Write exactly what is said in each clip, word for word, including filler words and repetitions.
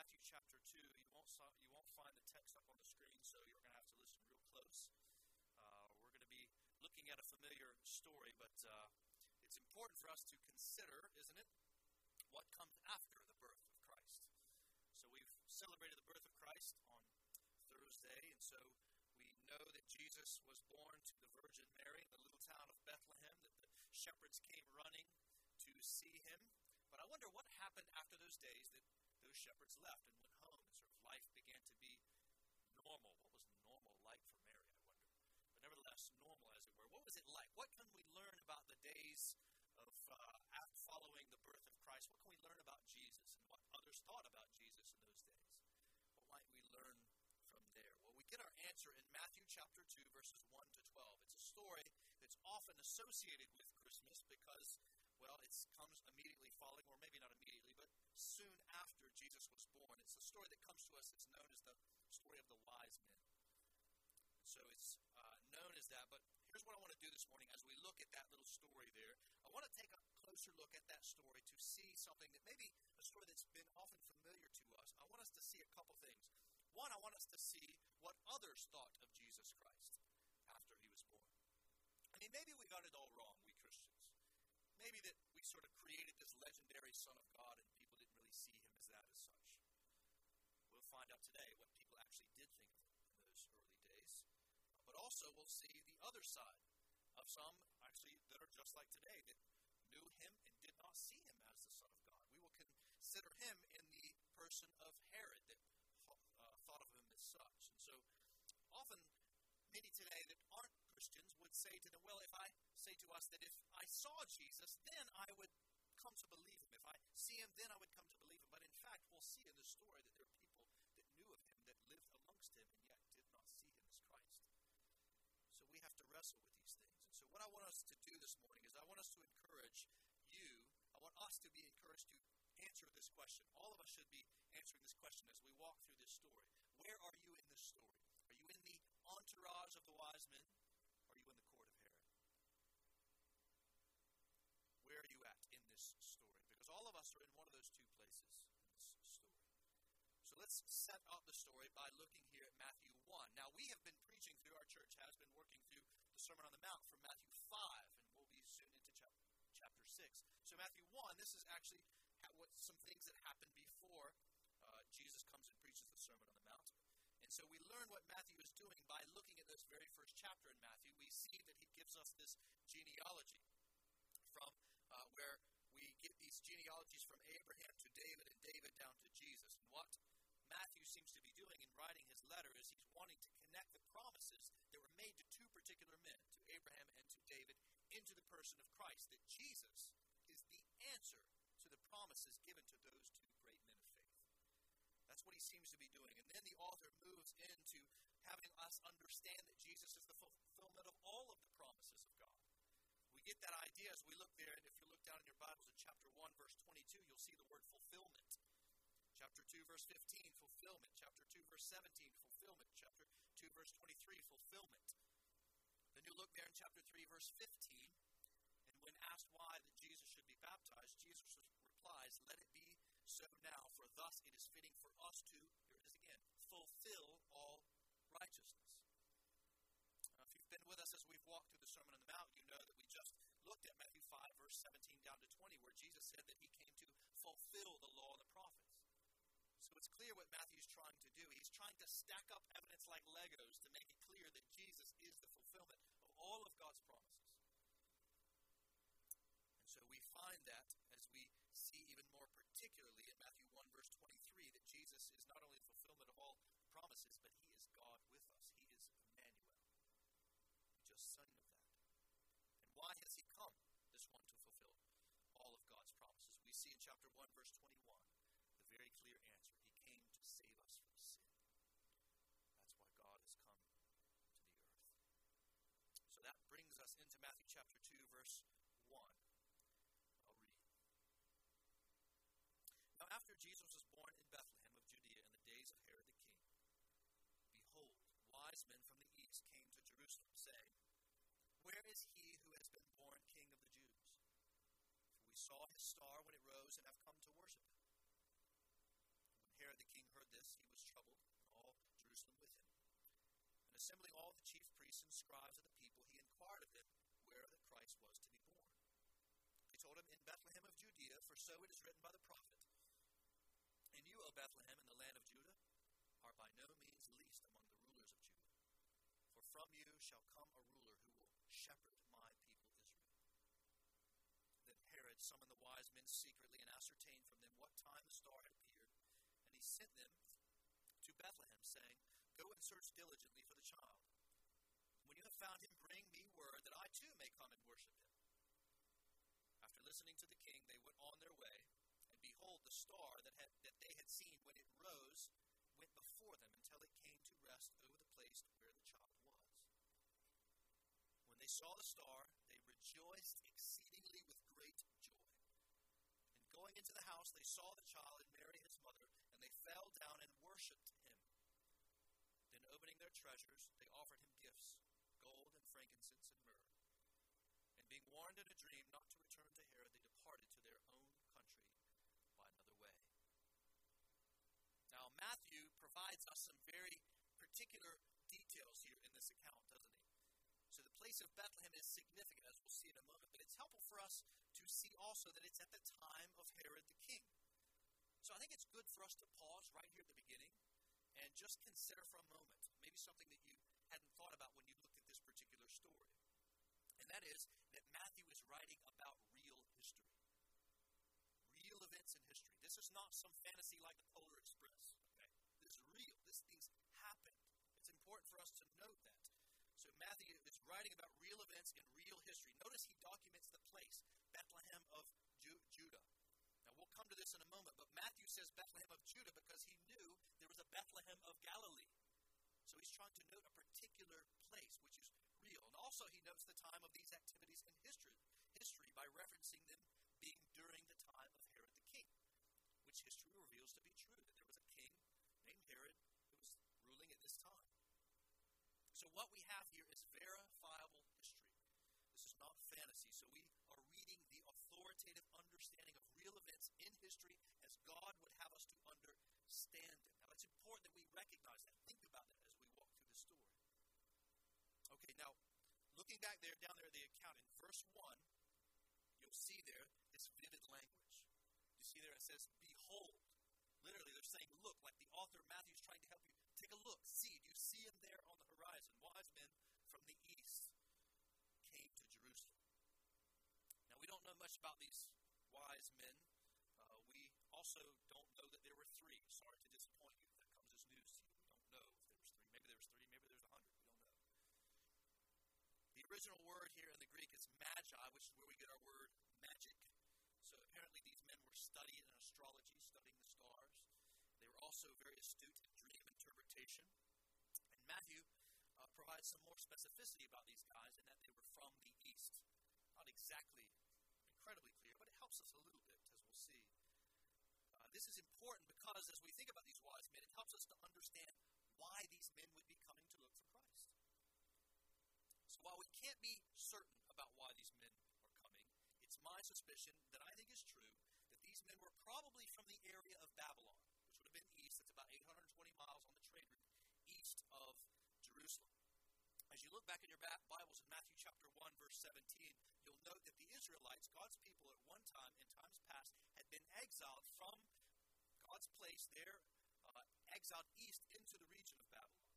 Matthew chapter two. You won't you won't find the text up on the screen, so you're going to have to listen real close. Uh, we're going to be looking at a familiar story, but uh, it's important for us to consider, isn't it, what comes after the birth of Christ. So we've celebrated the birth of Christ on Thursday, and so we know that Jesus was born to the Virgin Mary in the little town of Bethlehem, that the shepherds came running to see him. But I wonder what happened after those days that those shepherds left and went home, and sort of life began to be normal. What was normal like for Mary, I wonder? But nevertheless, normal as it were. What was it like? What can we learn about the days of uh, after following the birth of Christ? What can we learn about Jesus and what others thought about Jesus in those days? What might we learn from there? Well, we get our answer in Matthew chapter two, verses one to twelve. It's a story that's often associated with Christmas because, well, it comes immediately following, or maybe not immediately, but soon after Jesus was born. It's a story that comes to us that's known as the story of the wise men. So it's uh, known as that, but here's what I want to do this morning as we look at that little story there. I want to take a closer look at that story to see something that maybe a story that's been often familiar to us. I want us to see a couple things. One, I want us to see what others thought of Jesus Christ after he was born. I mean, maybe we got it all wrong, we Christians. Maybe that we sort of created this legendary Son of God and people didn't really see him as that as such. We'll find out today what people actually did think of him in those early days. But also we'll see the other side of some actually that are just like today that knew him and did not see him as the Son of God. We will consider him in the person of Herod that uh, thought of him as such. And so often many today that aren't Christians would say to them, well, if I say to us that if I saw Jesus, then I would come to believe him. If I see him, then I would come to believe him. But in fact, we'll see in this story that there are people that knew of him, that lived amongst him, and yet did not see him as Christ. So we have to wrestle with these things. And so what I want us to do this morning is I want us to encourage you, I want us to be encouraged to answer this question. All of us should be answering this question as we walk through this story. Where are you in this story? Are you in the entourage of the wise men? Or are you in the court of Herod? Where are you at in this story? Because all of us are in one of those two places in this story. So let's set up the story by looking here at Matthew one. Now, we have been preaching through, our church has been working through the Sermon on the Mount from Matthew five, and we'll be soon into chapter, chapter six. So Matthew one, this is actually what some things that happened before uh, Jesus comes and preaches the Sermon on the Mount. And so we learn what Matthew is doing by looking at this very first chapter in Matthew. We see that he gives us this genealogy from uh, where we get these genealogies from Abraham to David and David down to Jesus. And what Matthew seems to be doing in writing his letter is he's wanting to connect the promises that were made to two particular men, to Abraham and to David, into the person of Christ, that Jesus is the answer to the promises given to those two great men of faith. That's what he seems to be doing. And then the author moves into having us understand that Jesus is the fulfillment of all of the promises of God. We get that idea as we look there, and if you look down in your Bibles in chapter one, verse twenty-two, you'll see the word fulfillment. Chapter two, verse fifteen, fulfillment. Chapter two, verse seventeen, fulfillment. Chapter two, verse twenty-three, fulfillment. Then you look there in chapter three, verse fifteen, and when asked why that Jesus should be baptized, Jesus replies, let it be so now, for thus it is fitting for us to, here it is again, fulfill all righteousness. Now, if you've been with us as we've walked through the Sermon on the Mount, you know that we just looked at Matthew five, verse seventeen down to twenty, where Jesus said that he came to fulfill the law and the prophets. So it's clear what Matthew's trying to do. He's trying to stack up evidence like Legos to make it clear that Jesus is the fulfillment of all of God's promises. And so we find that as we see even more particularly in Matthew one, verse twenty-three, that Jesus is not only the fulfillment of all promises, but he is God with us. He is Emmanuel. We just sang of that. And why has he come, this one, to fulfill all of God's promises? We see in chapter one, verse twenty-one, the very clear answer. He came to save us from sin. That's why God has come to the earth. So that brings us into Matthew chapter two, verse one. I'll read. Now after Jesus was born in Bethlehem of Judea in the days of Herod the king, behold, wise men from the east came to Jerusalem, saying, where is he who has been born King of the Jews? For we saw his star when it rose and have come to worship him. When Herod the king assembling all the chief priests and scribes of the people, he inquired of them where the Christ was to be born. They told him, in Bethlehem of Judea, for so it is written by the prophet, and you, O Bethlehem, in the land of Judah, are by no means least among the rulers of Judah. For from you shall come a ruler who will shepherd my people Israel. Then Herod summoned the wise men secretly and ascertained from them what time the star had appeared, and he sent them to Bethlehem, saying, Go and search diligently for the child. When you have found him, bring me word that I too may come and worship him. After listening to the king, they went on their way, and behold, the star that had, that they had seen when it rose went before them until it came to rest over the place where the child was. When they saw the star, they rejoiced exceedingly with great joy. And going into the house, they saw the child and Mary his mother, and they fell down and worshipped him. Then opening their treasures, they offered him gifts, gold and frankincense and myrrh. And being warned in a dream not to return to Herod, they departed to their own country by another way. Now, Matthew provides us some very particular details here in this account, doesn't he? So the place of Bethlehem is significant, as we'll see in a moment, but it's helpful for us to see also that it's at the time of Herod the king. So I think it's good for us to pause right here at the beginning and just consider for a moment maybe something that you hadn't thought about when you looked at this particular story. And that is that Matthew is writing about real history. Real events in history. This is not some fantasy like the Polar Express. Okay? This is real. This things happened. It's important for us to note that. So Matthew is writing about real events in real history. Notice he documents the place, Bethlehem of Ju- Judah. Now we'll come to this in a moment, but Matthew says Bethlehem of Judah because he knew there was a Bethlehem of Galilee. So he's trying to note a particular place, which is real. And also he notes the time of these activities in history, history by referencing them being during the time of Herod the king, which history reveals to be true, that there was a king named Herod who was ruling at this time. So what we have here is verifiable history. This is not fantasy. So we are reading the authoritative understanding of real events in history as God would have us to understand them. Now it's important that we recognize that. Think about that as we walk through the story. Okay, now looking back there, down there at the account in verse one, you'll see there this vivid language. You see there it says, behold. Literally, they're saying, look, like the author Matthew's trying to help you. Take a look, see. Do you see him there on the horizon? Wise men from the east came to Jerusalem. Now, we don't know much about these wise men. Uh, we also don't know that there were three. Sorry to disappoint you if that comes as news to you. We don't know if there was three. Maybe there was three. Maybe there's a hundred. We don't know. The original word here in the Greek is magi, which is where we get our word magic. So apparently these men were studying in astrology, studying the stars. They were also very astute in dream interpretation. And Matthew uh, provides some more specificity about these guys in that they were from the east. Not exactly incredibly clear, but it helps us a little bit, as we'll see. Uh, this is important because as we think about these wise men, it helps us to understand why these men would be coming to look for Christ. So while we can't be certain about why these men are coming, it's my suspicion that I think is true that these men were probably from the area of Babylon, which would have been east. It's about eight hundred twenty miles on the trade route east of Jerusalem. As you look back in your Bibles in Matthew chapter one, verse seventeen, you'll note that the Israelites, God's people at one time, in times past, had been exiled from God's place there, uh, exiled east into the region of Babylon.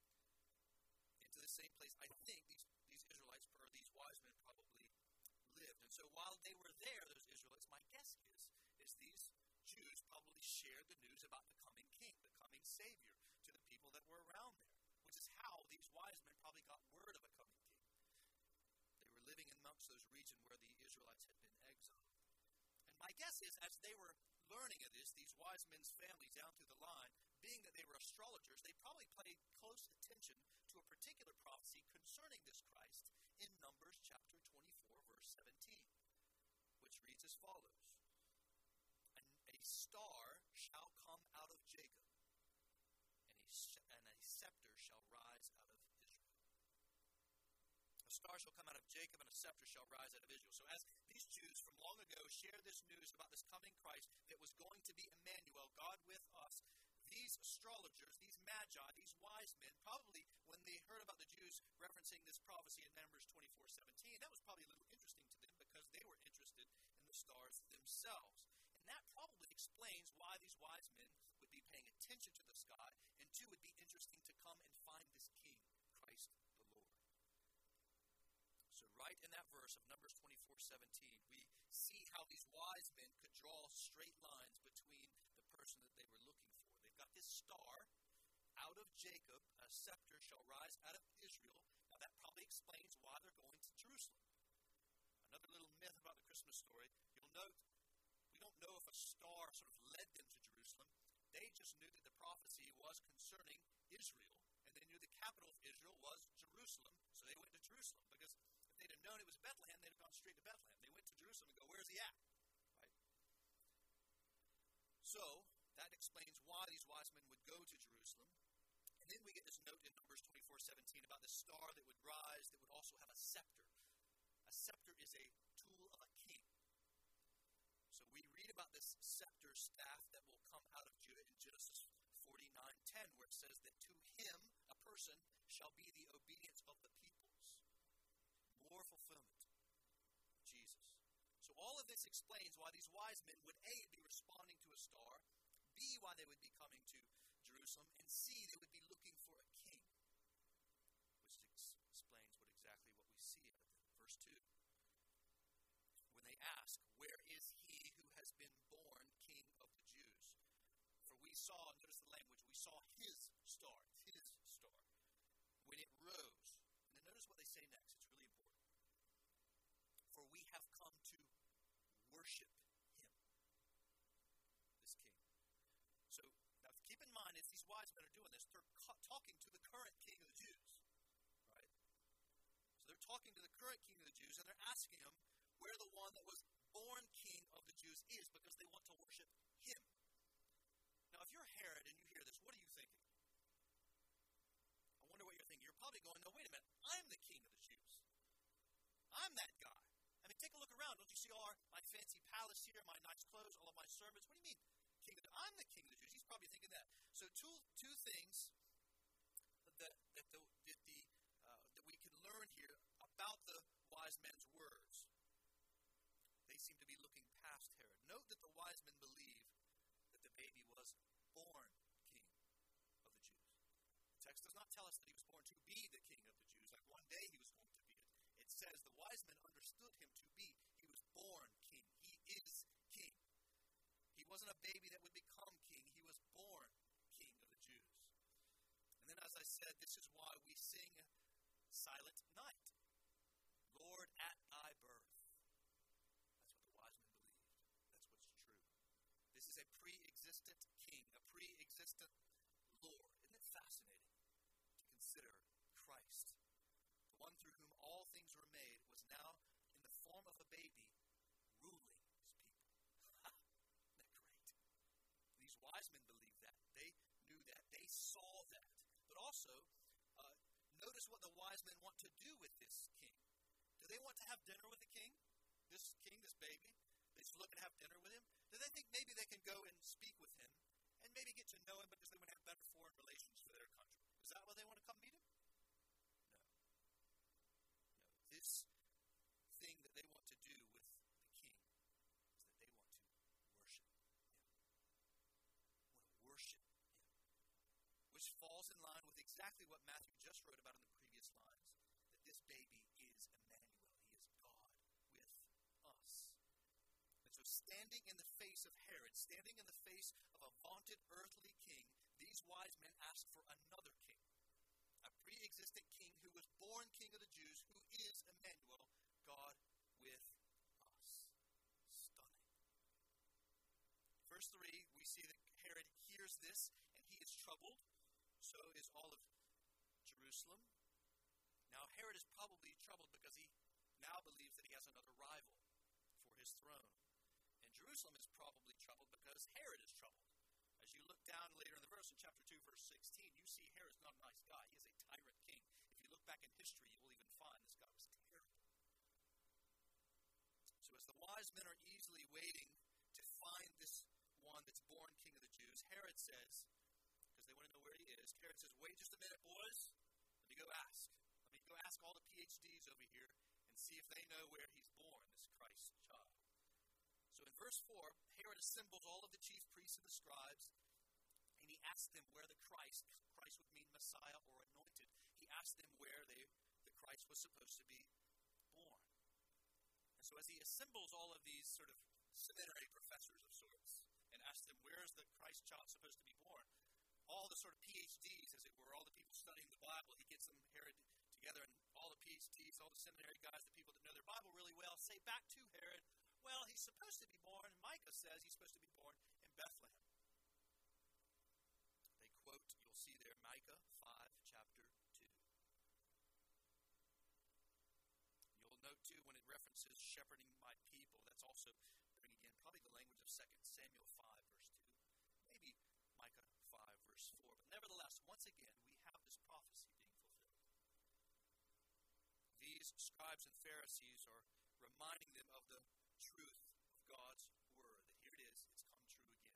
Into the same place, I think, these, these Israelites, or these wise men probably lived. And so while they were there, those Israelites, my guess is, is these Jews probably shared the news about the coming king, the coming Savior, to the people that were around there, which is how these wise men probably got word of a coming king. They were living amongst those regions where the Israelites had been exiled. And my guess is, as they were learning of this, these wise men's families down through the line, being that they were astrologers, they probably paid close attention to a particular prophecy concerning this Christ in Numbers chapter twenty-four, verse seventeen, which reads as follows. And a star shall come out of Jacob, and a, and a scepter shall rise out of Israel. A star shall come out of Jacob, and a scepter shall rise out of Israel. So as these Jews from long ago shared this news about this coming Christ that was going to be Emmanuel, God with us, these astrologers, these magi, these wise men, probably when they heard about the Jews referencing this prophecy in Numbers twenty-four seventeen, that was probably a little interesting to them because they were interested in the stars themselves. And that probably explains why these wise men would be paying attention to the sky, and two, would be interesting to come and find this king, Christ the Lord. So right in that verse of Numbers twenty-four seventeen, we see how these wise men could draw straight lines between the person that they were looking for. They've got this star. Out of Jacob, a scepter shall rise out of Israel. Now that probably explains why they're going to Jerusalem. Another little myth about the Christmas story, you'll note, we don't know if a star sort of led them to Jerusalem. They just knew that the prophecy was concerning Israel, and they knew the capital of Israel was Jerusalem, so they went to Jerusalem. Because if they'd have known it was Bethlehem, they'd have gone straight to Bethlehem. They went to Jerusalem and go, where's he at? Right? So, that explains why these wise men would go to Jerusalem. And then we get this note in Numbers twenty-four seventeen about the star that would rise that would also have a scepter. A scepter is a tool of a king. So we read about this scepter staff that will come out of Judah in Genesis forty-nine ten, where it says that to him, a person, shall be the obedience of the peoples. More fulfillment. Jesus. So all of this explains why these wise men would A, be responding to a star, B, why they would be coming to Jerusalem, and C, they would be looking for a king, which ex- explains what exactly what we see out of them. Verse two, when they ask, where is he who has been born King of the Jews? For we saw, notice the language, we saw his star, his star, when it rose. And then notice what they say next, it's really important. For we have come to worship him, this king. So, now keep in mind, as these wise men are doing this, they're ca- talking to the current king of the Jews, right? So they're talking to the current king of the Jews, and they're asking him where the one that was born king of the Jews is, because they want to worship him. Now, if you're Herod and you hear this, what are you thinking? I wonder what you're thinking. You're probably going, no, wait a minute, I'm the king of the Jews. I'm that guy. I mean, take a look around. Don't you see all our, my fancy palace here, my nice clothes, all of my servants? What do you mean? King of the, I'm the king of the Jews. He's probably thinking that. So two two things that that the, that, the, uh, that we can learn here about the wise men's words. They seem to be looking past Herod. Note that the wise men believe that the baby was born king of the Jews. The text does not tell us that he was born to be the king of the Jews, like one day he was going to be it. It says the wise men understood him to be, he was born king. He is king. He wasn't a baby that would become king. He was born king of the Jews. And then, as I said, this is why we sing Silent Night. Lord, at thy birth. That's what the wise men believed. That's what's true. This is a pre-existent king, a pre-existent Lord. Isn't it fascinating to consider Christ, the one through whom all things were made, was now in the form of a baby ruling his people. Isn't that great? These wise men believed that. They knew that. They saw that. But also, uh, notice what the wise men want to do with this king. Do they want to have dinner with the king? This king, this baby? They just look and have dinner with him? Do they think maybe they can go and speak with him and maybe get to know him because they want to have better foreign relations for their country? Is that why they want to come meet him? No. No. This thing that they want to do with the king is that they want to worship him. Want to worship him. Which falls in line with exactly what Matthew just wrote about in the previous lines. That this baby is Emmanuel. He is God with us. And so standing in the face of Herod, standing in the face of a vaunted earthly king, these wise men asked for another king. A pre-existent king who was born king of the Jews, who is Emmanuel, God with us. Stunning. Verse three, we see that Herod hears this, and he is troubled. So is all of Jerusalem. Now, Herod is probably troubled because he now believes that he has another rival for his throne. And Jerusalem is probably troubled because Herod is troubled. As you look down later in the verse, in chapter two, verse sixteen, you see Herod's not a nice guy. He is a tyrant king. If you look back in history, you will even find this guy was terrible. So as the wise men are easily waiting to find this one that's born king of the Jews, Herod says, because they want to know where he is, Herod says, wait just a minute, boys. Let me go ask. Let me go ask all the P H Ds over here and see if they know where he's born, this Christ child. So in verse four, Herod assembles all of the chief priests and the scribes, and he asked them where the Christ, Christ would mean Messiah or anointed, he asked them where they, the Christ was supposed to be born. And so as he assembles all of these sort of seminary professors of sorts and asks them, where is the Christ child supposed to be born? All the sort of P H Ds, as it were, all the people studying the Bible, he gets them, Herod, together, and all the P H Ds, all the seminary guys, the people that know their Bible really well, say back to Herod, well, he's supposed to be born, and Micah says he's supposed to be born in Bethlehem. They quote, you'll see there, Micah five, chapter two. You'll note, too, when it references shepherding my people, that's also bringing in probably the language of Second Samuel five, verse two. Maybe Micah five, verse four. But nevertheless, once again, we have this prophecy being fulfilled. These scribes and Pharisees are reminding them of the truth of God's word, that here it is, it's come true again.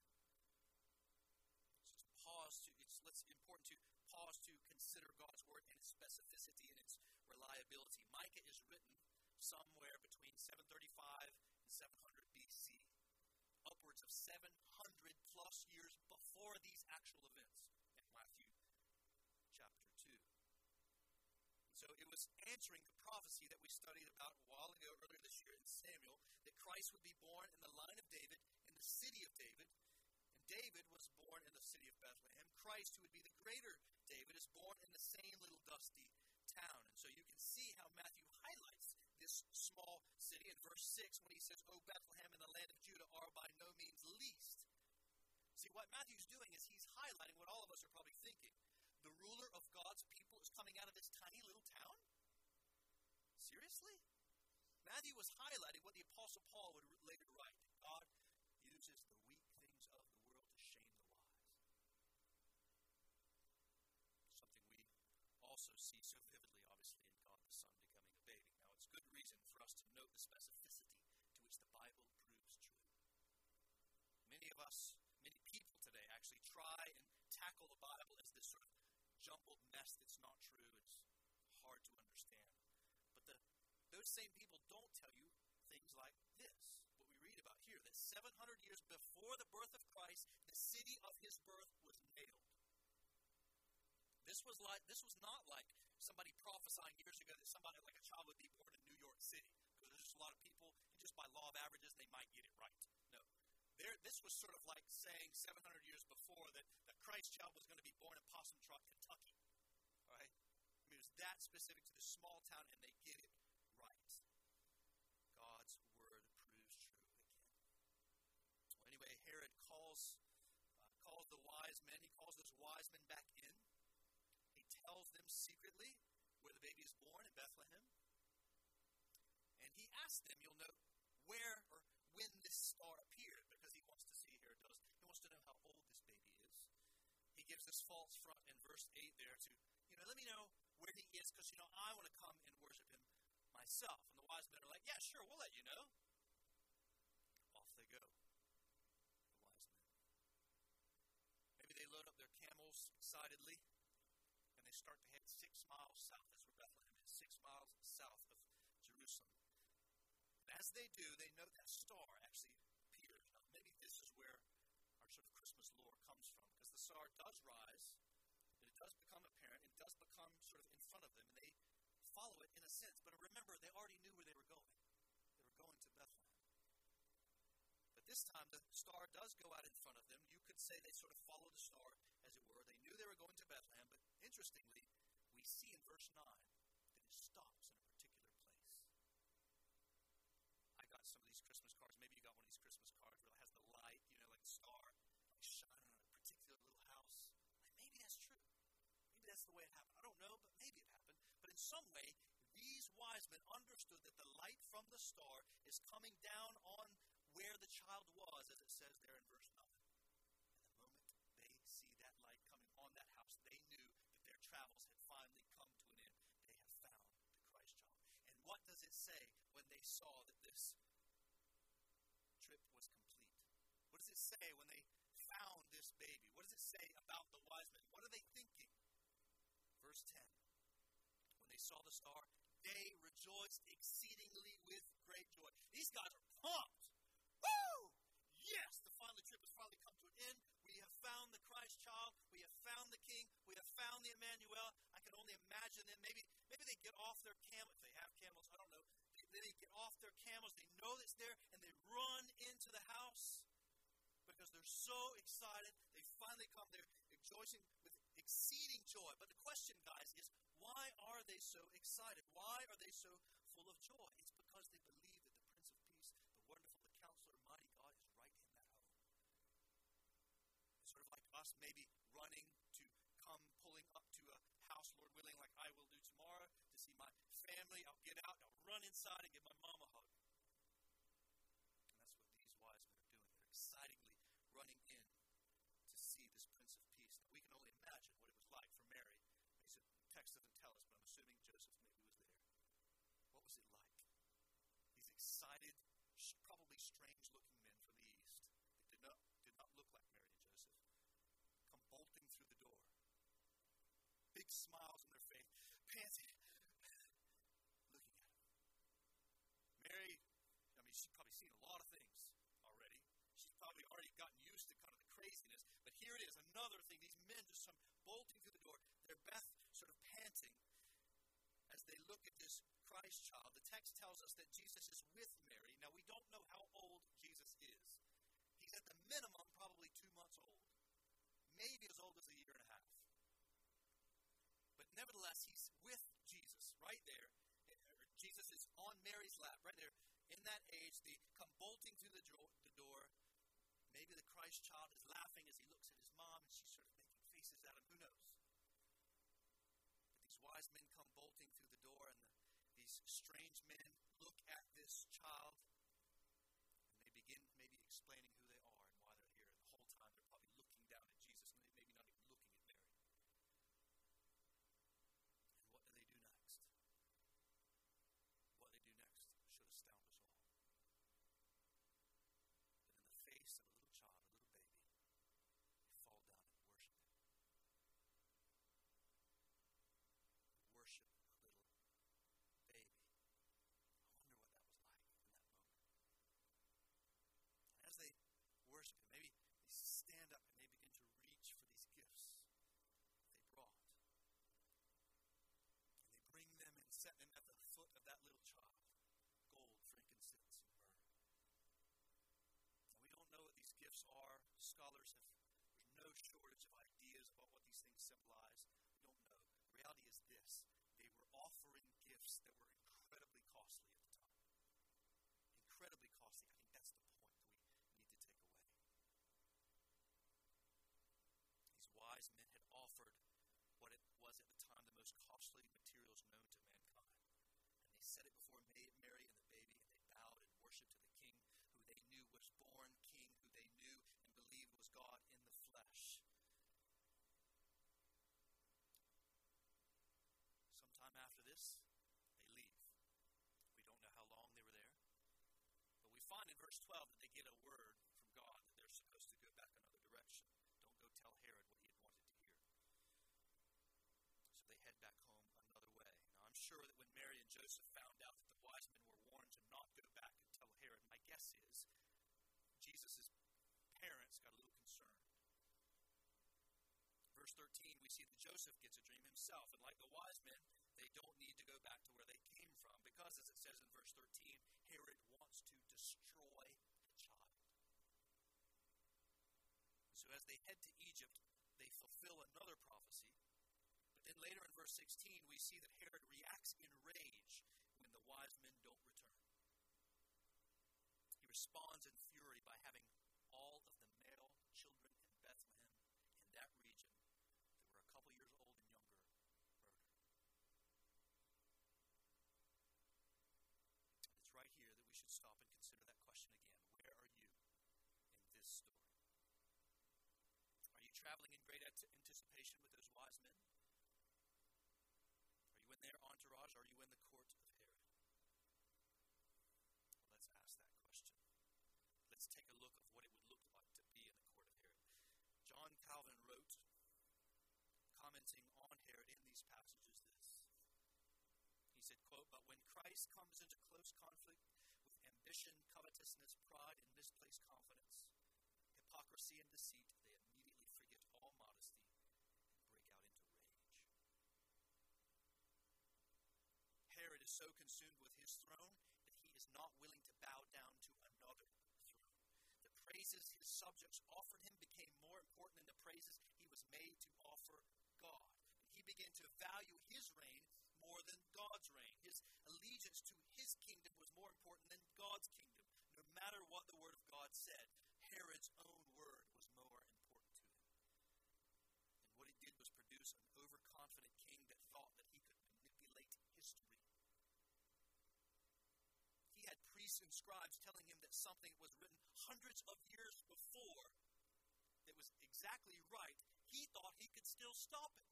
So pause to, it's let's important to pause to consider God's word and its specificity and its reliability. Micah is written somewhere between seven thirty-five and seven hundred B C, upwards of seven hundred plus years before these actual events in Matthew chapter two. So it was answering the prophecy that we studied about a while ago, earlier this year in Samuel, that Christ would be born in the line of David, in the city of David. And David was born in the city of Bethlehem. Christ, who would be the greater David, is born in the same little dusty town. And so you can see how Matthew highlights this small city in verse six when he says, O Bethlehem in the land of Judah are by no means least. See, what Matthew's doing is he's highlighting what all of us are probably thinking. The ruler of God's people is coming out of this tiny little town? Seriously? Matthew was highlighting what the Apostle Paul would later write. God uses the weak things of the world to shame the wise. Something we also see so vividly, obviously, in God the Son becoming a baby. Now, it's good reason for us to note the specificity to which the Bible proves true. Many of us, many people today actually try and tackle the Bible as this sort of jumbled mess that's not true. It's hard to understand. But the, those same people don't tell you things like this, what we read about here, that seven hundred years before the birth of Christ, the city of his birth was nailed. This was like this was not like somebody prophesying years ago that somebody, like a child, would be born in New York City, because there's just a lot of people, and just by law of averages, they might get it right. No. There, this was sort of like saying seven hundred years before that the Christ child was going to be born in Possum Trot, Kentucky. All right? I mean, it was that specific to this small town, and they get it right. God's word proves true again. Well, anyway, Herod calls, uh, calls the wise men. He calls those wise men back in. He tells them secretly where the baby is born in Bethlehem. And he asks them, you'll note, where or when this star appeared, because he wants to see, here it does, he wants to know how old this baby is. He gives this false front in verse eight there to, you know, let me know where he is, because, you know, I want to come and worship him myself. And the wise men are like, yeah, sure, we'll let you know. Off they go, the wise men. Maybe they load up their camels excitedly, and they start to head six miles south. That's where Bethlehem is, six miles south of Jerusalem. As they do, they know that star actually appears. Now, maybe this is where our sort of Christmas lore comes from, because the star does rise, and it does become apparent, it does become sort of in front of them, and they follow it in a sense. But remember, they already knew where they were going. They were going to Bethlehem. But this time, the star does go out in front of them. You could say they sort of followed the star, as it were. They knew they were going to Bethlehem, but interestingly, we see in verse nine that it stops in a particular place. I got some of these Christmas cards. Maybe you got one of these Christmas cards where it has the light, you know, like a star, like shining on a particular little house. Like maybe that's true. Maybe that's the way it happened. I don't know, but maybe it happened. But in some way, these wise men understood that the light from the star is coming down on where the child was, as it says there in verse nine. And the moment they see that light coming on that house, they knew that their travels had finally come to an end. They have found the Christ child. And what does it say when they saw that this trip was complete? What does it say when they found this baby? What does it say about the wise men? What are they thinking? Verse ten. star, they rejoiced exceedingly with great joy. These guys are pumped. Woo! Yes, the final trip has finally come to an end. We have found the Christ child. We have found the King. We have found the Emmanuel. I can only imagine them. Maybe maybe they get off their camel. If they have camels, I don't know. They, they get off their camels. They know it's there, and they run into the house because they're so excited. They finally come there, rejoicing with exceeding joy. But the question, guys, is why are they so excited? Why are they so full of joy? It's because they believe that the Prince of Peace, the wonderful, the Counselor, mighty God, is right in that home. It's sort of like us maybe running to come pulling up to a house, Lord willing, like I will do tomorrow, to see my family. I'll get out, I'll run inside and give my mom a hug. And that's what these wise men are doing. They're excitingly running in to see this Prince of Peace. Now, we can only imagine what it was like for Mary. The text doesn't tell us, but I'm assuming Joseph maybe was there. What was it like? These excited, probably strange-looking men from the east that did not, did not look like Mary and Joseph come bolting through the door. Big smiles on their face, panting, looking at him. Mary, I mean, she's probably seen a lot of things already. She's probably already gotten used to kind of the craziness. But here it is, another thing. These men just come bolting through the door. Their breath sort of panting as they look at this Christ child. The text tells us that Jesus is with Mary. Now, we don't know how old Jesus is. He's at the minimum probably two months old. Maybe as old as a year and a half. But nevertheless, he's with Jesus right there. Jesus is on Mary's lap right there. In that age, they come bolting through the door. Maybe the Christ child is laughing as he looks at his mom, and she's sort of making faces at him. Who knows? But these wise men come bolting through the door, and the, these strange men look at this child, and they begin maybe explaining who they are and why they're here. And the whole time they're probably looking down at Jesus, and maybe not even looking at Mary. And what do they do next? What they do next should astound us all. But in the face of a little child, a little baby, they fall down and worship him. Worship a little baby. I wonder what that was like in that moment. And as they worship him, maybe they stand up and they begin to reach for these gifts they brought. And they bring them and set them at the foot of that little child. Gold, frankincense, and myrrh. Now, we don't know what these gifts are. Scholars have, there's no shortage of ideas about what these things symbolize. We don't know. The reality is this. They were offering gifts that were incredibly costly at the time. Incredibly costly. I think that's the point that we need to take away. These wise men had offered what it was at the time the most costly materials known to mankind. And they set it before Mary and the baby, and they bowed and worshipped to the King who they knew was born, King who they knew and believed was God in the flesh. Sometime after this, they leave. We don't know how long they were there. But we find in verse twelve that they get a word from God that they're supposed to go back another direction. Don't go tell Herod what he had wanted to hear. So they head back home another way. Now, I'm sure that when Mary and Joseph found out that the wise men were warned to not go back and tell Herod, my guess is Jesus' parents got a little concerned. Verse thirteen, we see that Joseph gets a dream himself, and like the wise men, they don't need to go back to where they came from, because as it says in verse thirteen, Herod wants to destroy the child. So as they head to Egypt, they fulfill another prophecy. But then later in verse sixteen, we see that Herod reacts in rage when the wise men don't return. He responds in fury by having all of the male children in Bethlehem in that region that were a couple years old and younger murdered. It's right here that we should stop and consider that question again. Where are you in this story? Are you traveling in great anticipation with those wise men? Are you in their entourage? Are you in the court of Herod? Well, let's ask that question. Let's take a look of what it would look like to be in the court of Herod. John Calvin wrote, commenting on Herod in these passages, this: conflict with ambition, covetousness, pride, and misplaced confidence, hypocrisy and deceit, they immediately forget all modesty and break out into rage. Herod is so consumed with his throne that he is not willing to bow down to another throne. The praises his subjects offered him became more important than the praises he was made to offer God. And he began to value his reign more than God's reign. His allegiance to his kingdom was more important than God's kingdom. No matter what the word of God said, Herod's own word was more important to him. And what he did was produce an overconfident king that thought that he could manipulate history. He had priests and scribes telling him that something was written hundreds of years before that was exactly right. He thought he could still stop it.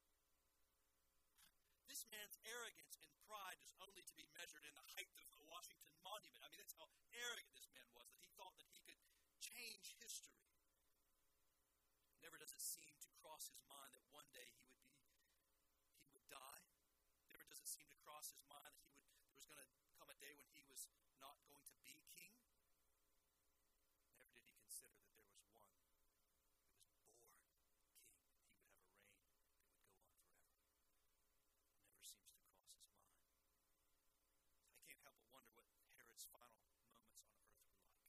This man's arrogance and pride is only to be measured in the height of the Washington Monument. I mean, that's how arrogant this man was, that he thought that he could change history. Never does it seem to cross his mind that one day he would be, he would die. Never does it seem to cross his mind that he would, there was going to come a day when he was not going to be king. Never did he consider that there was one who was born king. He would have a reign that would go on forever. Never seems to cross his mind. I can't help but wonder what Herod's final moments on earth were like.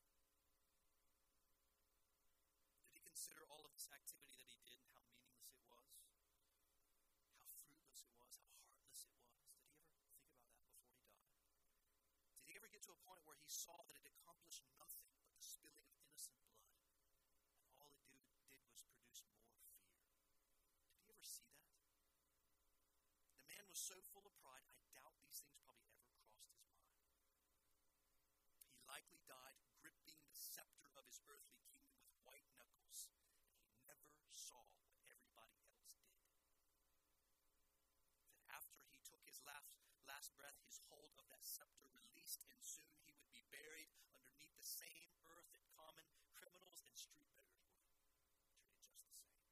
Did he consider all of this activity that he did and how meaningless it was? How fruitless it was? How heartless it was? Did he ever think about that before he died? Did he ever get to a point where he saw that it accomplished nothing but the spilling of innocent blood? And all it did, did was produce more fear. Did he ever see that? The man was so full of pride, I doubt these things probably ever crossed his mind. He likely died gripping the scepter of his earthly kingdom with white knuckles, and he never saw what everybody else did. That after he took his last, last breath, his hold of that scepter released, and soon he would be buried underneath the same earth that common criminals and street beggars were, treated just the same.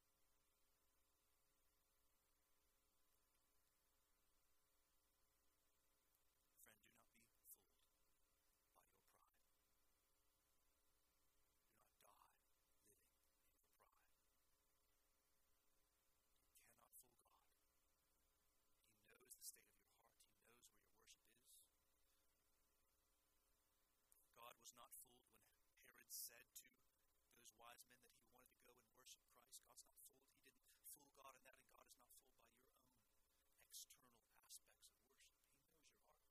Friend, do not be fooled by your pride. Do not die living in your pride. You cannot fool God. He knows the state of your heart. He knows where your worship is. God was not fooled when Herod said to those wise men that he wanted to go and worship Christ. God's not fooled. He didn't fool God in that, and God is not fooled by your own external aspects of worship. He knows your heart.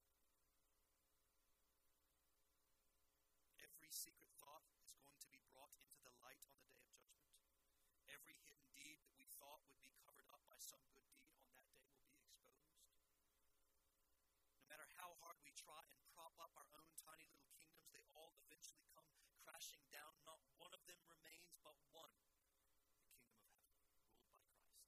Every secret thought is going to be brought into the light on the day of judgment. Every hidden deed that we thought would be covered up by some good deed on that day will be exposed. No matter how hard we try and prop up our own tiny little kingdoms, they all eventually come crashing down. Not one of them remains, but one, the kingdom of heaven, ruled by Christ.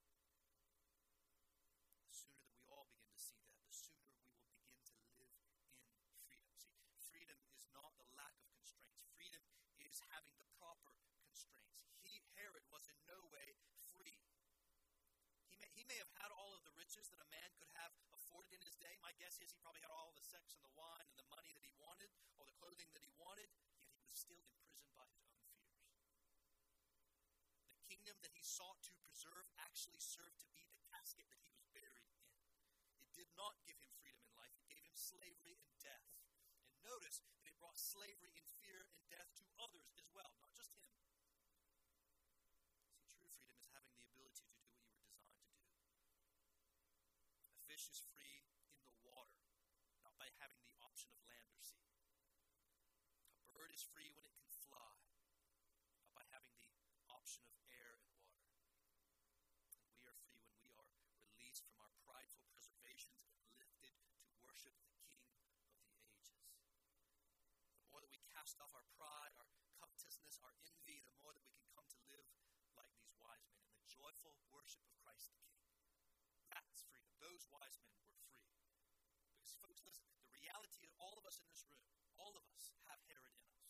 The sooner that we all begin to see that, the sooner we will begin to live in freedom. See, freedom is not the lack of constraints. Freedom is having the proper constraints. He, Herod, was in no way free. He may, he may have had all of the riches that a man could have afforded in his day. My guess is he probably had all the sex and the wine and the money that he wanted, all the clothing that he wanted, yet he was still imprisoned by his own fears. The kingdom that he sought to preserve actually served to be the casket that he was buried in. It did not give him freedom in life. It gave him slavery and death. And notice that it brought slavery and fear and death to others as well, not just him. See, true freedom is having the ability to do what you were designed to do. A fish is free in the water, not by having the option of land or sea. A bird is free when it can fly, not by having the option of air and water. And we are free when we are released from our prideful preservations and lifted to worship the King of the ages. The more that we cast off our pride, our covetousness, our envy, the more that we can come to live like these wise men in the joyful worship of Christ the King. That's freedom. Those wise men were free. Because, folks, listen, the reality of all of us in this room, all of us have Herod in us.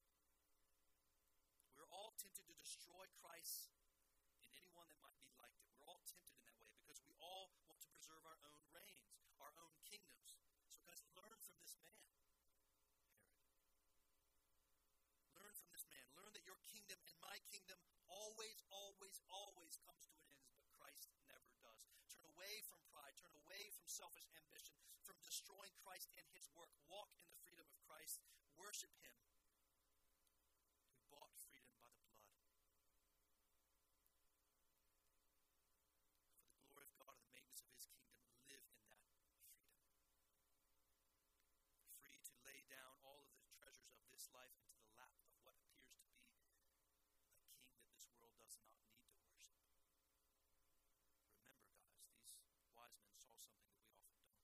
We're all tempted to destroy Christ and anyone that might be like it. We're all tempted in that way because we all want to preserve our own reigns, our own kingdoms. So guys, learn from this join Christ in his work, walk in the freedom of Christ, worship him, who bought freedom by the blood. For the glory of God and the maintenance of his kingdom, live in that freedom. Free to lay down all of the treasures of this life into the lap of what appears to be a king that this world does not need to worship. Remember, guys, these wise men saw something that we often don't.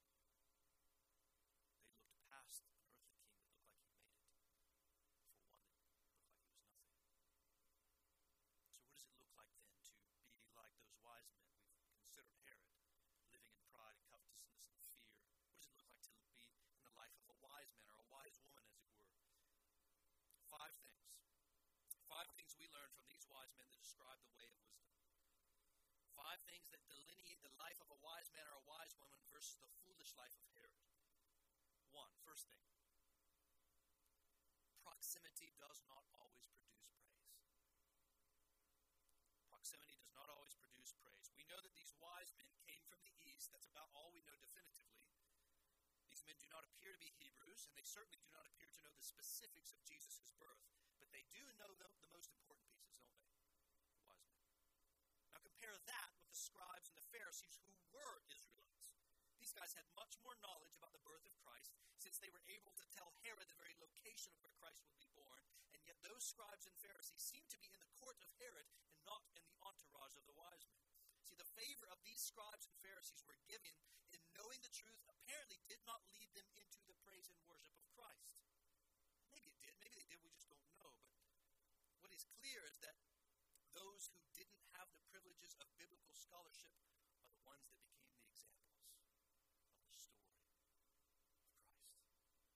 They looked past an earthly king that looked like he made it for one that looked like he was nothing. So what does it look like then to be like those wise men? We've considered Herod, living in pride and covetousness and fear. What does it look like to be in the life of a wise man or a wise woman, as it were? Five things. Five things we learn from these wise men that describe the way of wisdom. Five things that delineate the life of a wise man or a wise woman versus the foolish life of Herod. One, first thing, proximity does not always produce praise. Proximity does not always produce praise. We know that these wise men came from the east. That's about all we know definitively. These men do not appear to be Hebrews, and they certainly do not appear to know the specifics of Jesus' birth. But they do know the, the most important pieces, don't they? The wise men. Now compare that with the scribes and the Pharisees who were Israelites. These guys had much more knowledge about the birth of Christ, since they were able to tell Herod the very location of where Christ would be born, and yet those scribes and Pharisees seem to be in the court of Herod and not in the entourage of the wise men. See, the favor of these scribes and Pharisees were given in knowing the truth apparently did not lead them into the praise and worship of Christ. Maybe it did, maybe they did, we just don't know. But what is clear is that those who didn't have the privileges of biblical scholarship are the ones that became the examples of the story of Christ.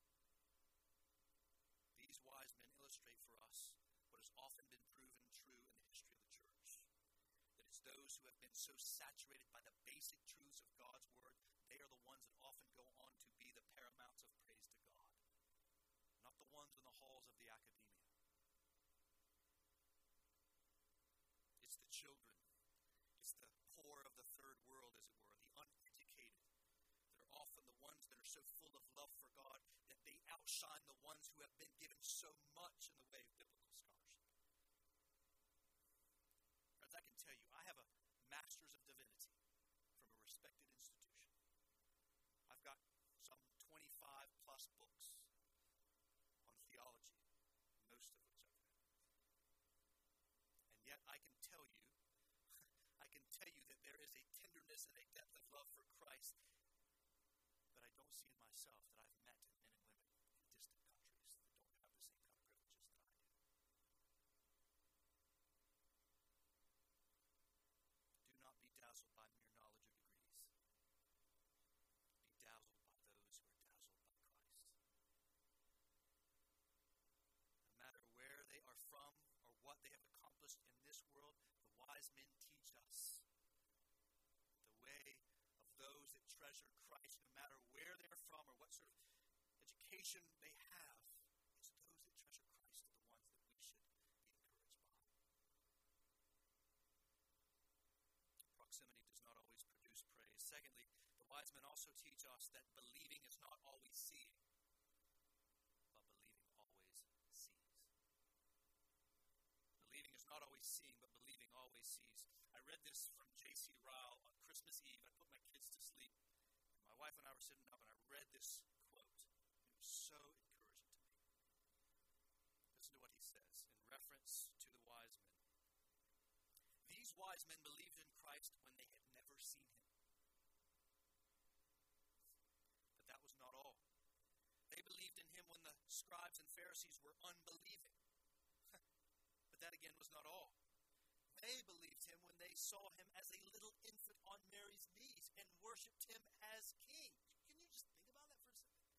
These wise men illustrate for us what has often been proven true in the history of the church. That it's those who have been so saturated by the basic truths of God's word, they are the ones that often go on to be the paramounts of praise to God, not the ones in the halls of the academia. It's the children, it's the poor of the third world, as it were, the uneducated, that are often the ones that are so full of love for God that they outshine the ones who have been given so much in the way of biblical scholarship. As I can tell you, I have a Master's of Divinity from a respected institution. I've got some twenty-five plus books on theology, most of which I've read. And yet I can tell you, I can tell you that there is a tenderness and a depth of love for Christ that I don't see in myself, that I've met in men and women in distant countries that don't have the same kind of privileges that I do. Do not be dazzled by mere knowledge or degrees. Be dazzled by those who are dazzled by Christ. No matter where they are from or what they have accomplished in this world, the wise men teach us the way of those that treasure Christ, no matter where they're from or what sort of education they have. It's those that treasure Christ are the ones that we should be encouraged by. Proximity does not always produce praise. Secondly, the wise men also teach us that believing is not always seeing, but believing always sees. Believing is not always seeing, but believing always sees. I read this from J C Ryle on Christmas Eve. I put my kids to sleep, and my wife and I were sitting up, and I read this quote. It was so encouraging to me. Listen to what he says in reference to the wise men. These wise men believed in Christ when they had never seen him. But that was not all. They believed in him when the scribes and Pharisees were unbelieving. But that again was not all. They believed him when they saw him as a little infant on Mary's knees and worshipped him as king. Can you just think about that for a second?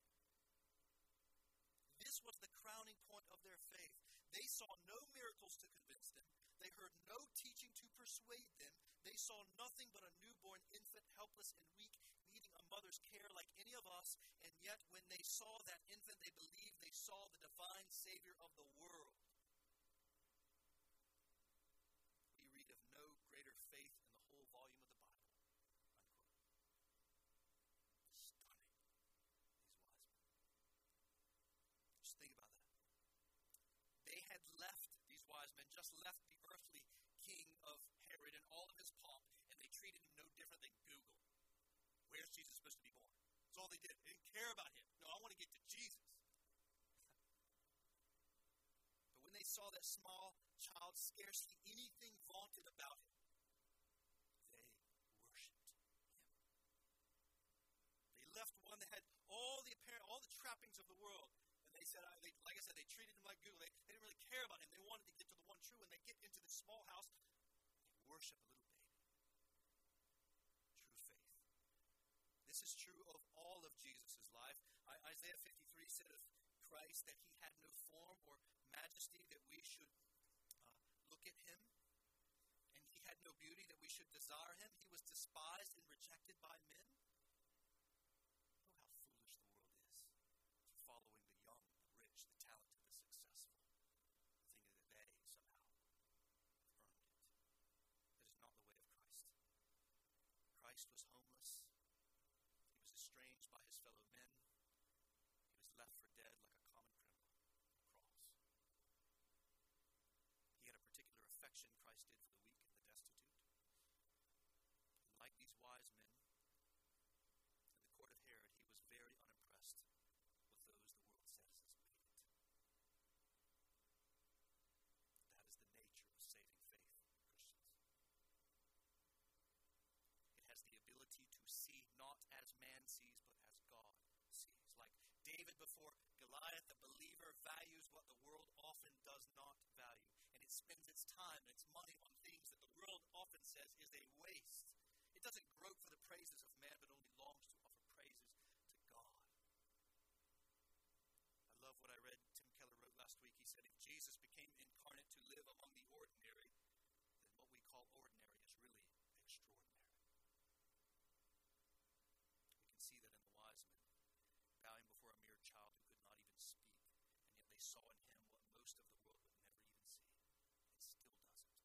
This was the crowning point of their faith. They saw no miracles to convince them. They heard no teaching to persuade them. They saw nothing but a newborn infant, helpless and weak, needing a mother's care like any of us. And yet when they saw that infant, they believed they saw the divine Savior of the world. We read of no greater faith in the whole volume of the Bible. Unquote. Stunning. men just left the earthly king of Herod and all of his pomp, and they treated him no different than Google. Where's Jesus supposed to be born? That's all they did. They didn't care about him. No, I want to get to Jesus. But when they saw that small child, scarcely anything vaunted about him, they worshipped him. They left one that had all the apparent, all the trappings of the world. And they said, they, like I said, they treated him like Google. They, they didn't really care about him. They wanted to get to the one true. And they get into this small house, they worship a little baby. True faith. This is true of all of Jesus' life. I, Isaiah fifty-three said of Christ that he had no form or majesty that we should uh, look at him. And he had no beauty that we should desire him. He was despised and rejected by men. Oh, how foolish the world is. Following the young, the rich, the talented, the successful, thinking that they somehow have earned it. That is not the way of Christ. Christ was homeless. He was estranged by his fellow men. He was left for dead like a common criminal on a cross. He had a particular affection, Christ did, for the weak and the destitute. And like these wise men, in the court of Herod, he was very unimpressed with those the world says has made it. That is the nature of saving faith, Christians. It has the ability to see not as man sees, but as God sees. Like David before Goliath, the believer values what the world often does not value. And it spends its time and its money on things that the world often says is a waste. It doesn't grope for the praises of man, but only longs to offer praises to God. I love what I read Tim Keller wrote last week. He said, if Jesus became incarnate to live among the ordinary, then what we call ordinary is really extraordinary. We can see that in the wise men, bowing before a mere child who could not even speak, and yet they saw in him what most of the world would never even see. It still doesn't.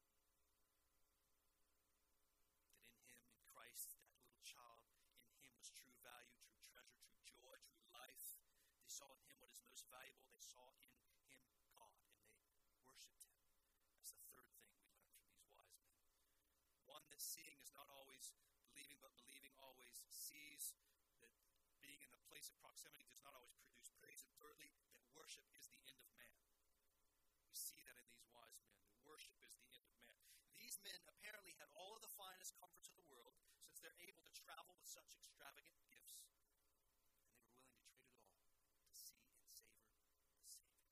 That in him, in Christ, that little child, in him was true value, true treasure, true joy, true life. They saw in him what is most valuable. They saw in him God, and they worshipped him. That's the third thing we learn from these wise men. One, that seeing is not always believing, but believing always sees. That being in the place of proximity does not always produce praise. And thirdly, that worship is the end of man. We see that in these wise men. That worship is the end of man. These men apparently had all of the finest comforts of the world, since they're able to travel with such extravagant gifts. And they were willing to trade it all to see and savor the Savior.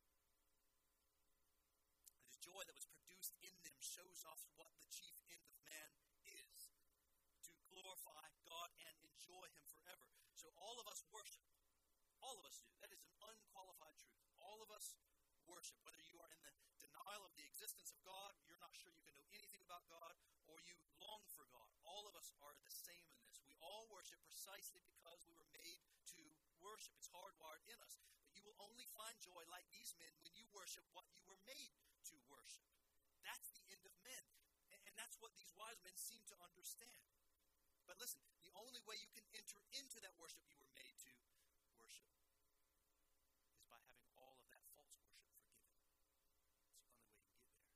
The joy that was produced in them shows off what the chief end of man is. To glorify God and enjoy him forever. So all of us worship. All of us do. That is an unqualified truth. All of us worship. Whether you are in the denial of the existence of God, you're not sure you can know anything about God, or you long for God. All of us are the same in this. We all worship precisely because we were made to worship. It's hardwired in us. But you will only find joy like these men when you worship what you were made to worship. That's the end of men. And that's what these wise men seem to understand. But listen, the only way you can enter into that worship you were made to worship is by having all of that false worship forgiven. It's the only way you can get there.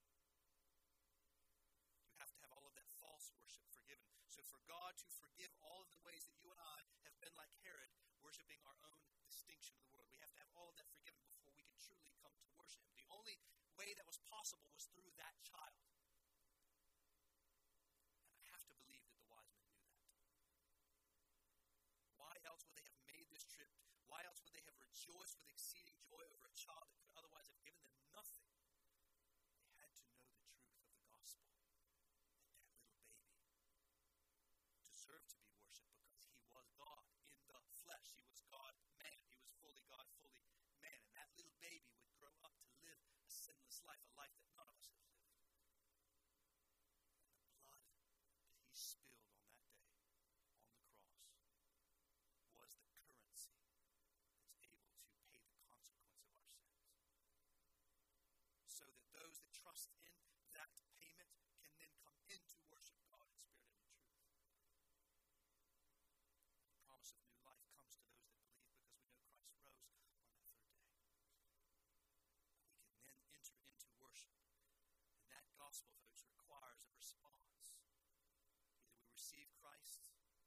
You have to have all of that false worship forgiven. So for God to forgive all of the ways that you and I have been like Herod, worshiping our own distinction of the world, we have to have all of that forgiven before we can truly come to worship him. The only way that was possible was through that child. To believe that the wise men knew that. Why else would they have made this trip? Why else would they have rejoiced with exceeding joy over a child that could otherwise have given them nothing? They had to know the truth of the gospel. That that little baby deserved to be worshipped because he was God in the flesh. He was God man. He was fully God, fully man. And that little baby would grow up to live a sinless life, a life that none of us have lived. Spilled on that day on the cross was the currency that's able to pay the consequence of our sins. So that those that trust in that payment can then come into worship God in spirit and in truth. The promise of new life comes to those that believe because we know Christ rose on that third day. We can then enter into worship. gospel, folks, requires a response. Either we receive Christ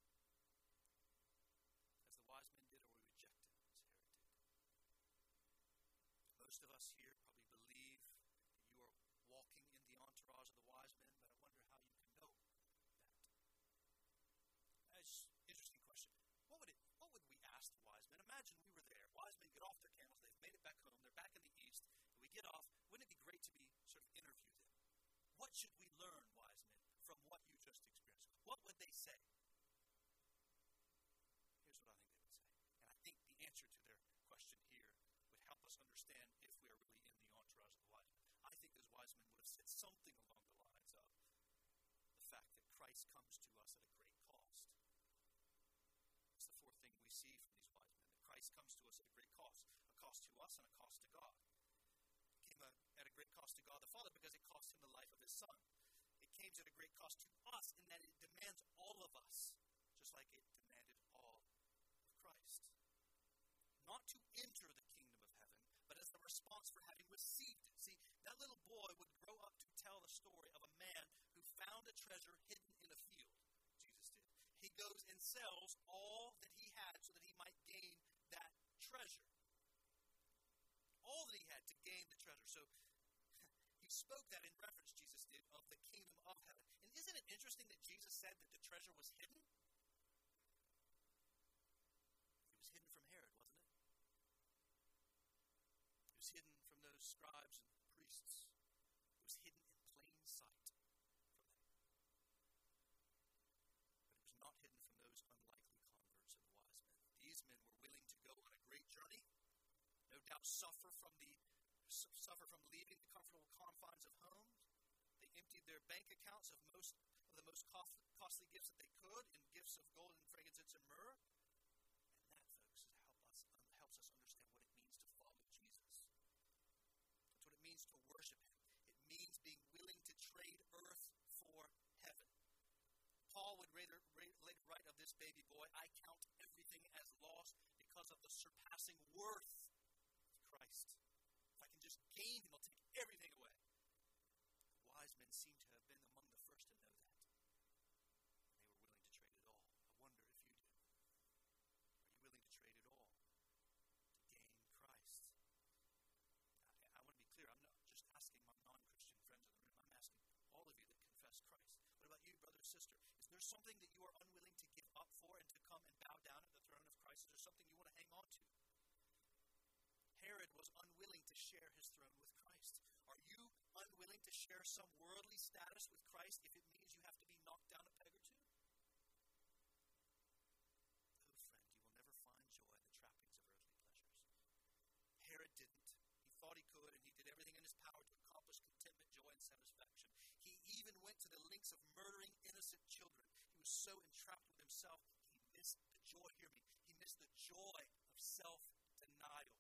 as the wise men did, or we reject him as Herod did. Most of us here probably believe that you are walking in the entourage of the wise men, but I wonder how you can know that. That's an interesting question. What would it? What would we ask the wise men? Imagine we were there. Wise men get off their camels. They've made it back home. They're back in the east. And we get off. Wouldn't it be great to be sort of interview them? What should we learn, wise men, from what you just experienced? What would they say? Here's what I think they would say. And I think the answer to their question here would help us understand if we are really in the entourage of the wise men. I think those wise men would have said something along the lines of the fact that Christ comes to us at a great cost. It's the fourth thing we see from these wise men, that Christ comes to us at a great cost, a cost to us and a cost to God. It came at a great cost to God the Father because it cost him the life of his Son. It came at a great cost to us in that it demands all of us, just like it demanded all of Christ. Not to enter the kingdom of heaven, but as the response for having received it. See, that little boy would grow up to tell the story of a man who found a treasure hidden in a field. Jesus did. He goes and sells all that he had so that he might gain that treasure. All that he had to gain the treasure. So he spoke that in reference, Jesus did, of the kingdom of heaven. And isn't it interesting that Jesus said that the treasure was hidden? It was hidden from Herod, wasn't it? It was hidden from those scribes and priests. It was hidden in plain sight from them. But it was not hidden from those unlikely converts of the wise men. These men were willing to go on a great journey, no doubt suffer from the suffer from leaving the comfortable confines of home. They emptied their bank accounts of most of the most costly gifts that they could in gifts of gold and frankincense and myrrh. And that, folks, help us, helps us understand what it means to follow Jesus. That's what it means to worship him. It means being willing to trade earth for heaven. Paul would later, later write of this baby boy, I count everything as lost because of the surpassing worth of Christ. If I can just gain him, I'll take everything away. The wise men seem to have been among the first to know that. And they were willing to trade it all. I wonder if you do. Are you willing to trade it all to gain Christ? Now, I want to be clear. I'm not just asking my non-Christian friends in the room. I'm asking all of you that confess Christ. What about you, brother or sister? Is there something that you are unwilling to give up for and to come and bow down at the throne of Christ? Is there something you want to hang on to? Herod was unwilling to share his throne with Christ. Are you unwilling to share some worldly status with Christ if it means you have to be knocked down a peg or two? Oh, friend, you will never find joy in the trappings of earthly pleasures. Herod didn't. He thought he could, and he did everything in his power to accomplish contentment, joy, and satisfaction. He even went to the lengths of murdering innocent children. He was so entrapped with himself, he missed the joy, hear me, he missed the joy of self-denial.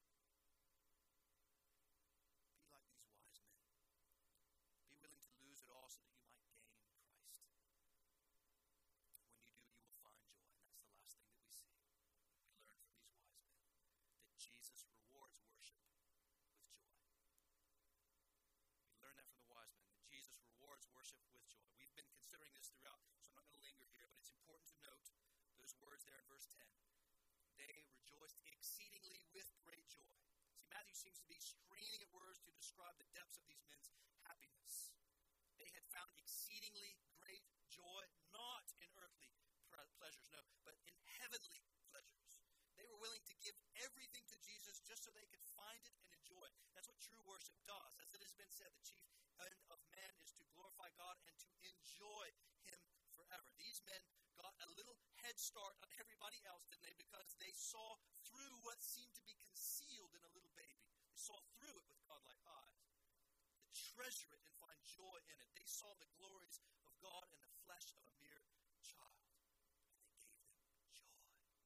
Be like these wise men. Be willing to lose it all so that you might gain Christ. When you do, you will find joy. And that's the last thing that we see. We learn from these wise men that Jesus rewards worship with joy. We learn that from the wise men, that Jesus rewards worship with joy. We've been considering this throughout, so I'm not going to linger here, but it's important to note those words there in verse ten. They rejoiced exceedingly with great joy. See, Matthew seems to be straining at words to describe the depths of these men's happiness. They had found exceedingly great joy, not in earthly pleasures, no, but in heavenly pleasures. They were willing to give everything to Jesus just so they could find it and enjoy it. That's what true worship does. As it has been said, the chief end of man is to glorify God and to enjoy him forever. These men got a little head start on everybody else, didn't they? Because they saw through what seemed to be concealed in a little baby. They saw through it with godlike eyes. They treasure it and find joy in it. They saw the glories of God in the flesh of a mere child. And they gave them joy.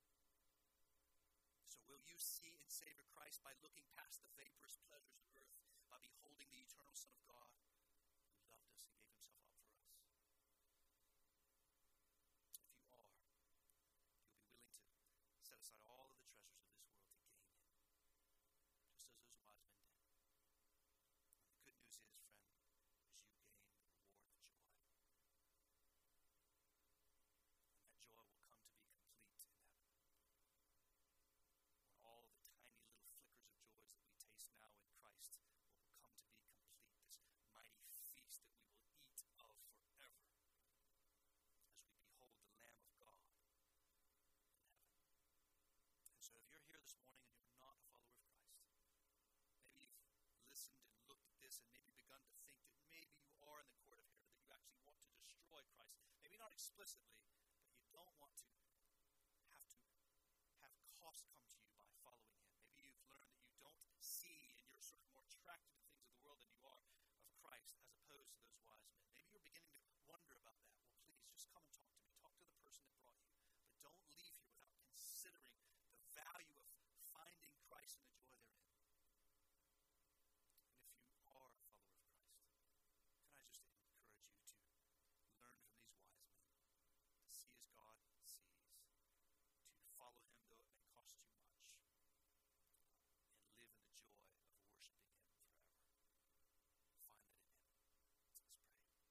So will you see and savor Christ by looking past the vaporous pleasures of earth, by beholding the eternal Son of God who loved us and gave himself up for us? If you are, you'll be willing to set aside all of the treasures of this world to gain him, just as those wise men did. And the good news is, friend, as you gain and maybe begun to think that maybe you are in the court of Herod, that you actually want to destroy Christ. Maybe not explicitly, but you don't want to have to have cost come to you by following him. Maybe you've learned that you don't see and you're sort of more attracted to things of the world than you are of Christ as opposed to those wise men. Maybe you're beginning to wonder about that. Well, please just come and talk to me. Talk to the person that brought you. But don't leave here without considering the value of finding Christ and the joy therein. And if you are a follower of Christ, can I just encourage you to learn from these wise men, to see as God sees, to follow him though it may cost you much, and live in the joy of worshiping him forever. Find that in him. Let's pray.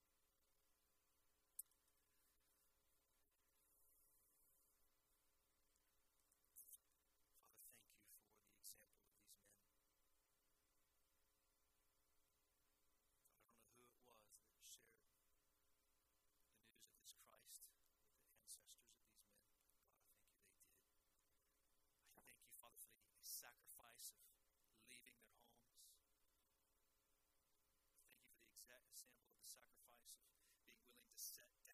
Father, thank you for the example of these men. God, I don't know who it was that shared the news of this Christ with the ancestors of these men. God, I thank you they did. I thank you, Father, for the sacrifice of leaving their homes. I thank you for the exact example of the sacrifice of being willing to set